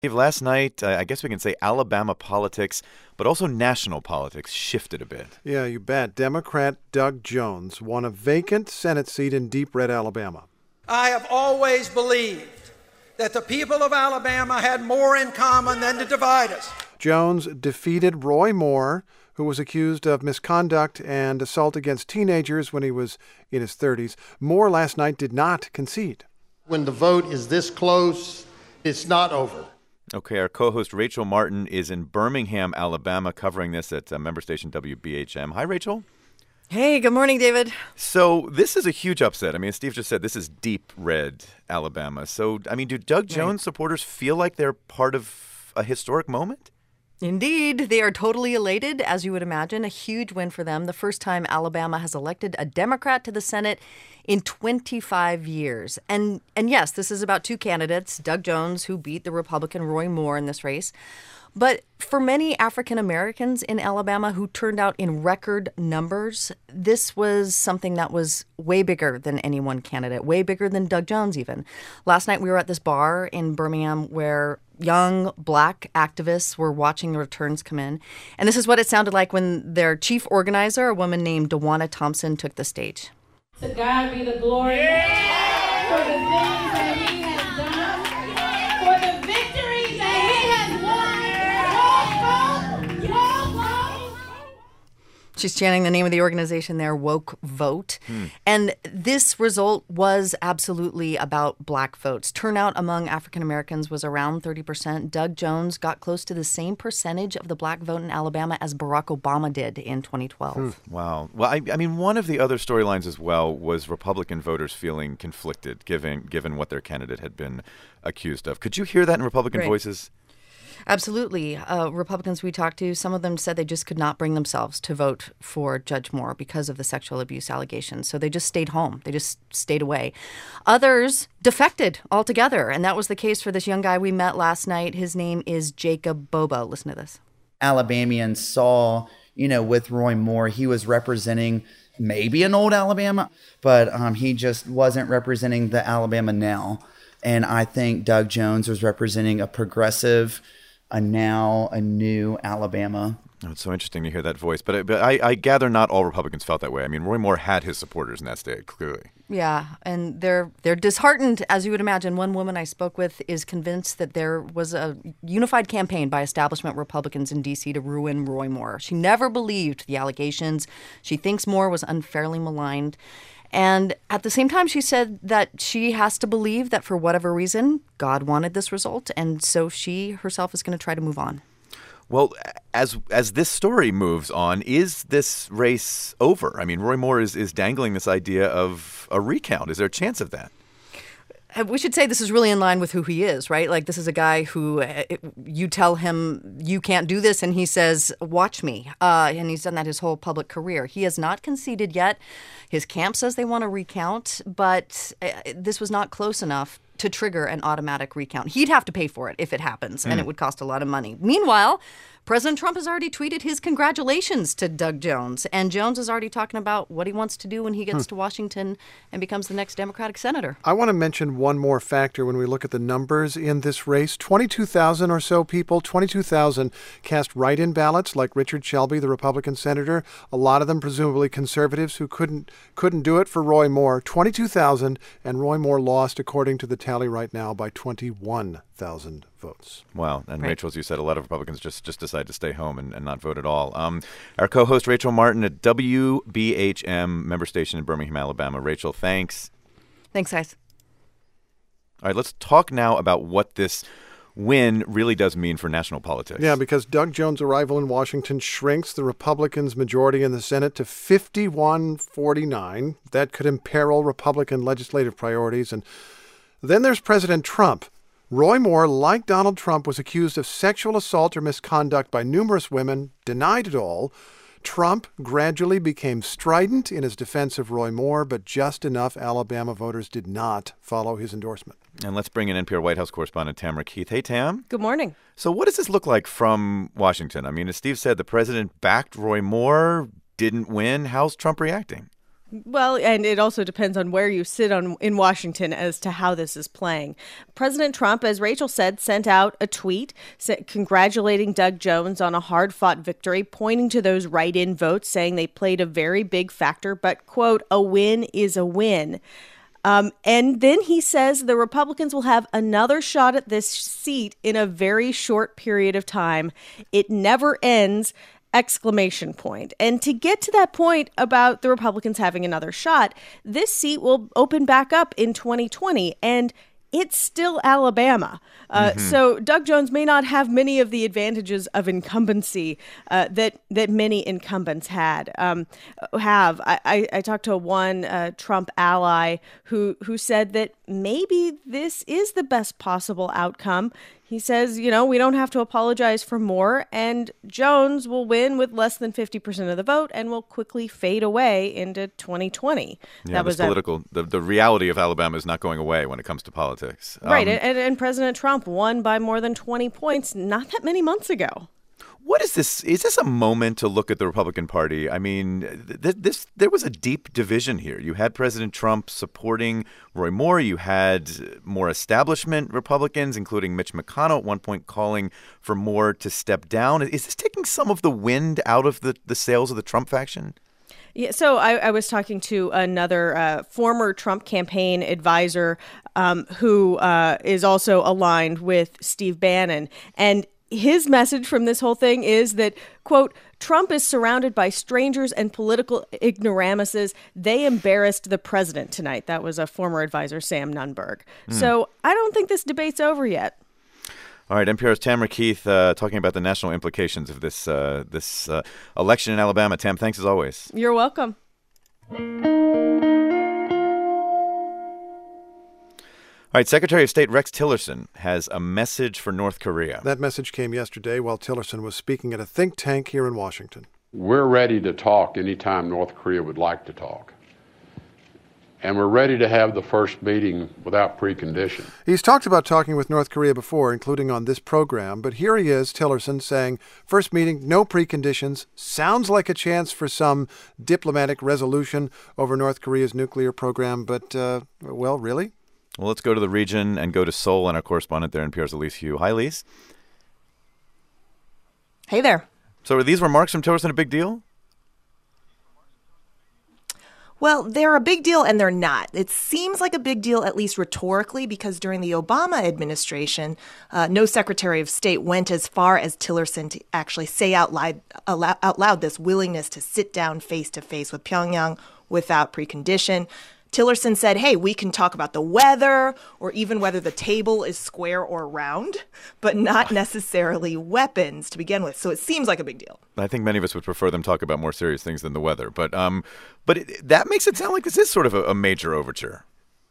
Last night, I guess we can say Alabama politics, but also national politics shifted a bit. Yeah, you bet. Democrat Doug Jones won a vacant Senate seat in deep red Alabama. I have always believed that the people of Alabama had more in common than to divide us. Jones defeated Roy Moore, who was accused of misconduct and assault against teenagers when he was in his 30s. Moore last night did not concede. When the vote is this close, it's not over. Okay, our co-host Rachel Martin is in Birmingham, Alabama, covering this at member station WBHM. Hi, Rachel. Hey, good morning, David. So this is a huge upset. I mean, as Steve just said, this is deep red Alabama. So, I mean, do Doug Jones supporters feel like they're part of a historic moment? Indeed, they are totally elated, as you would imagine. A huge win for them. The first time Alabama has elected a Democrat to the Senate in 25 years. And yes, this is about two candidates, Doug Jones, who beat the Republican Roy Moore in this race. But for many African Americans in Alabama who turned out in record numbers, this was something that was way bigger than any one candidate, way bigger than Doug Jones even. Last night we were at this bar in Birmingham where young black activists were watching the returns come in. And this is what it sounded like when their chief organizer, a woman named DeWanna Thompson, took the stage. To God be the glory for the things that he has done, for the victories that he has won. Woke vote. She's chanting the name of the organization there, Woke Vote. And this result was absolutely about black votes. Turnout among African Americans was around 30%. Doug Jones got close to the same percentage of the black vote in Alabama as Barack Obama did in 2012. Wow. Well, I mean, one of the other storylines as well was Republican voters feeling conflicted, given what their candidate had been accused of. Could you hear that in Republican voices? Absolutely. Republicans we talked to, some of them said they just could not bring themselves to vote for Judge Moore because of the sexual abuse allegations. So they just stayed home. They just stayed away. Others defected altogether. And that was the case for this young guy we met last night. His name is Jacob Bobo. Listen to this. Alabamians saw, with Roy Moore, he was representing maybe an old Alabama, but he just wasn't representing the Alabama now. And I think Doug Jones was representing a progressive, a new Alabama. Oh, it's so interesting to hear that voice. But I gather not all Republicans felt that way. I mean, Roy Moore had his supporters in that state, clearly. Yeah, and they're disheartened, as you would imagine. One woman I spoke with is convinced that there was a unified campaign by establishment Republicans in D.C. to ruin Roy Moore. She never believed the allegations. She thinks Moore was unfairly maligned. And at the same time, she said that she has to believe that for whatever reason, God wanted this result. And so she herself is going to try to move on. Well, as this story moves on, is this race over? I mean, Roy Moore is dangling this idea of a recount. Is there a chance of that? We should say this is really in line with who he is, right? Like, this is a guy who you tell him you can't do this, and he says, watch me. And he's done that his whole public career. He has not conceded yet. His camp says they want to recount, but this was not close enough to trigger an automatic recount. He'd have to pay for it if it happens, and it would cost a lot of money. Meanwhile, President Trump has already tweeted his congratulations to Doug Jones, and Jones is already talking about what he wants to do when he gets to Washington and becomes the next Democratic senator. I want to mention one more factor when we look at the numbers in this race. 22,000 or so people, 22,000 cast write-in ballots like Richard Shelby, the Republican senator. A lot of them presumably conservatives who couldn't do it for Roy Moore. 22,000, and Roy Moore lost, according to the tally right now, by 21,000 votes. Wow. And Rachel, as you said, a lot of Republicans just decide to stay home and not vote at all. Our co-host Rachel Martin at WBHM, member station in Birmingham, Alabama. Rachel, thanks. Thanks, guys. All right, let's talk now about what this win really does mean for national politics. Yeah, because Doug Jones' arrival in Washington shrinks the Republicans' majority in the Senate to 51-49. That could imperil Republican legislative priorities. And then there's President Trump. Roy Moore, like Donald Trump, was accused of sexual assault or misconduct by numerous women, denied it all. Trump gradually became strident in his defense of Roy Moore, but just enough Alabama voters did not follow his endorsement. And let's bring in NPR White House correspondent Tamara Keith. Hey, Tam. Good morning. So what does this look like from Washington? I mean, as Steve said, the president backed Roy Moore, didn't win. How's Trump reacting? Well, and it also depends on where you sit in Washington as to how this is playing. President Trump, as Rachel said, sent out a tweet congratulating Doug Jones on a hard-fought victory, pointing to those write-in votes, saying they played a very big factor, but, quote, a win is a win. And then he says the Republicans will have another shot at this seat in a very short period of time. It never ends. Exclamation point. And to get to that point about the Republicans having another shot, this seat will open back up in 2020, and it's still Alabama. So Doug Jones may not have many of the advantages of incumbency that many incumbents have. I talked to one Trump ally who said that maybe this is the best possible outcome. He says, we don't have to apologize for more, and Jones will win with less than 50% of the vote and will quickly fade away into 2020. Yeah, that was the reality of Alabama is not going away when it comes to politics. Right, and President Trump won by more than 20 points not that many months ago. What is this? Is this a moment to look at the Republican Party? I mean, there was a deep division here. You had President Trump supporting Roy Moore. You had more establishment Republicans, including Mitch McConnell, at one point calling for Moore to step down. Is this taking some of the wind out of the sails of the Trump faction? Yeah, so I was talking to another former Trump campaign advisor who is also aligned with Steve Bannon. And his message from this whole thing is that, quote, Trump is surrounded by strangers and political ignoramuses. They embarrassed the president tonight. That was a former advisor, Sam Nunberg. So I don't think this debate's over yet. All right, NPR's Tamara Keith talking about the national implications of this election in Alabama. Tam, thanks as always. You're welcome. All right, Secretary of State Rex Tillerson has a message for North Korea. That message came yesterday while Tillerson was speaking at a think tank here in Washington. We're ready to talk anytime North Korea would like to talk. And we're ready to have the first meeting without precondition. He's talked about talking with North Korea before, including on this program, but here he is, Tillerson, saying, first meeting, no preconditions, sounds like a chance for some diplomatic resolution over North Korea's nuclear program, but, well, really? Well, let's go to the region and go to Seoul and our correspondent there, NPR's Elise Hu. Hi, Elise. Hey there. So are these remarks from Tillerson a big deal? Well, they're a big deal and they're not. It seems like a big deal, at least rhetorically, because during the Obama administration, no Secretary of State went as far as Tillerson to actually say out loud this willingness to sit down face-to-face with Pyongyang without precondition. Tillerson said, hey, we can talk about the weather or even whether the table is square or round, but not necessarily weapons to begin with. So it seems like a big deal. I think many of us would prefer them talk about more serious things than the weather. But that makes it sound like this is sort of a major overture.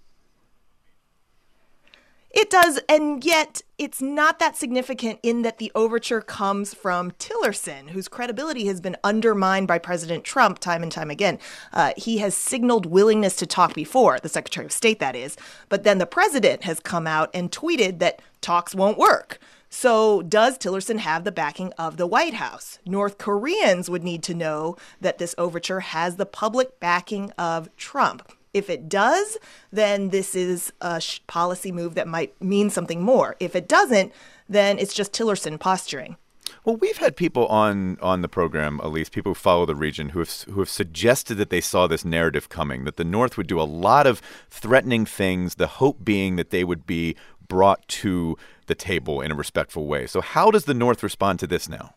It does, and yet it's not that significant in that the overture comes from Tillerson, whose credibility has been undermined by President Trump time and time again. He has signaled willingness to talk before, the Secretary of State, that is, but then the president has come out and tweeted that talks won't work. So does Tillerson have the backing of the White House? North Koreans would need to know that this overture has the public backing of Trump. If it does, then this is a policy move that might mean something more. If it doesn't, then it's just Tillerson posturing. Well, we've had people on the program, Elise, people who follow the region, who have suggested that they saw this narrative coming, that the North would do a lot of threatening things, the hope being that they would be brought to the table in a respectful way. So how does the North respond to this now?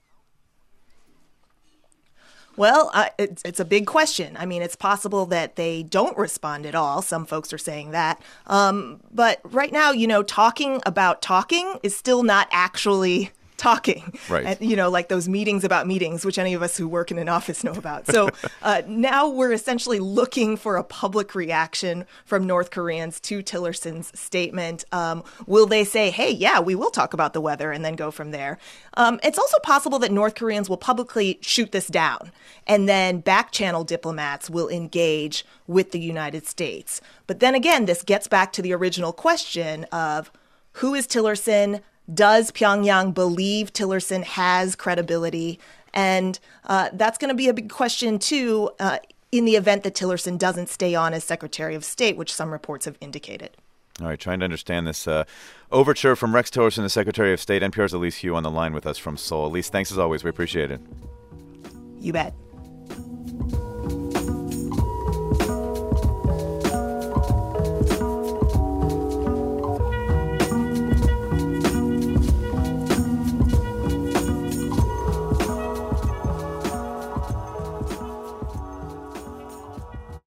Well, it's a big question. I mean, it's possible that they don't respond at all. Some folks are saying that. But right now, talking about talking is still not actually talking. Right. And, like those meetings about meetings, which any of us who work in an office know about. So now we're essentially looking for a public reaction from North Koreans to Tillerson's statement. Will they say, hey, yeah, we will talk about the weather and then go from there? It's also possible that North Koreans will publicly shoot this down and then back-channel diplomats will engage with the United States. But then again, this gets back to the original question of who is Tillerson? Does Pyongyang believe Tillerson has credibility? And that's going to be a big question, too. in the event that Tillerson doesn't stay on as Secretary of State, which some reports have indicated. All right, trying to understand this overture from Rex Tillerson, the Secretary of State. NPR's Elise Hu on the line with us from Seoul. Elise, thanks as always. We appreciate it. You bet.